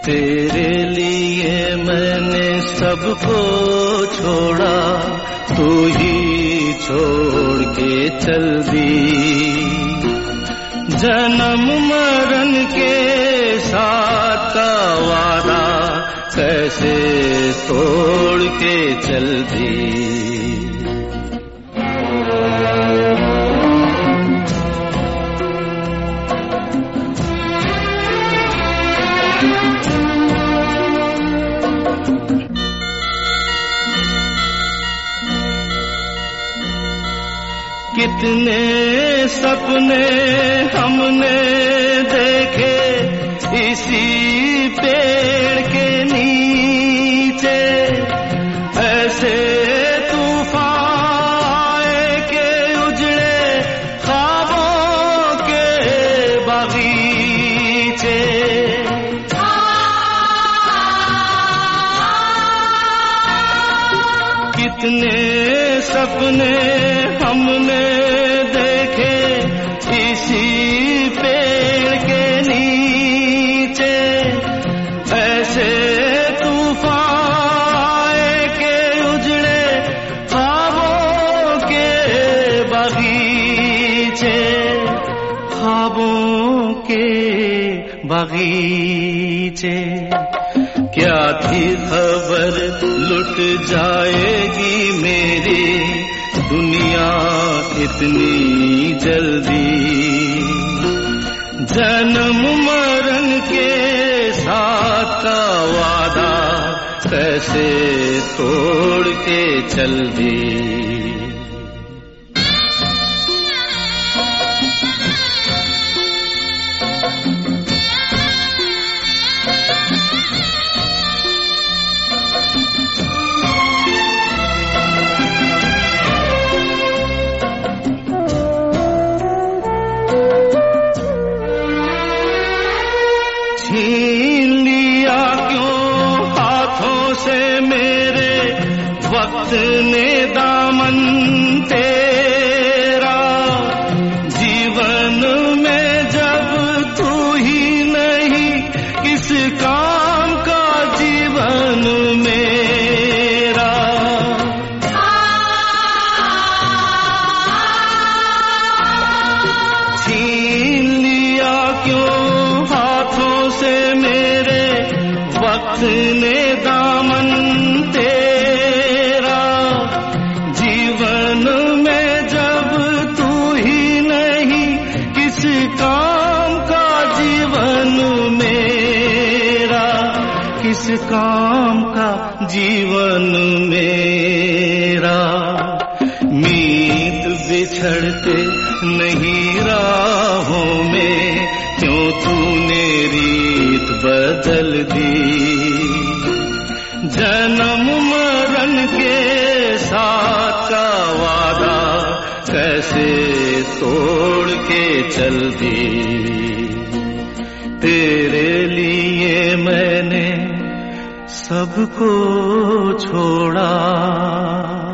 तेरे लिए मैंने सबको छोड़ा, तू ही छोड़ के चल दी। जन्म मरण के साथ का वादा कैसे तोड़ के चल दी। कितने सपने हमने देखे इसी पेड़ के नीचे, ऐसे तूफान आए के उजड़े ख्वाबों के बगीचे। कितने सपने हमने देखे इसी पेड़ के नीचे, ऐसे तूफान आए के उजड़े ख्वाबों के बगीचे, ख्वाबों के बगीचे। क्या थी खबर लुट जाएगी मेरी दुनिया इतनी जल्दी। जन्म मरण के साथ का वादा कैसे तोड़ के चल दी। छीन लिया क्यों हाथों से मेरे वक्त ने दामन तेरा। जीवन में जब तू ही नहीं किस काम का जीवन मेरा। छीन लिया क्यों हाथों से मेरे वक्त ने दामन तेरा। जीवन में जब तू ही नहीं किस काम का जीवन मेरा, किस काम का जीवन मेरा। मीत बिछड़ते नहीं राहों में, क्यों तूने रीत बदल दी। जन्म मरण के साथ का वादा कैसे तोड़ के चल दी। तेरे लिए मैंने सबको छोड़ा।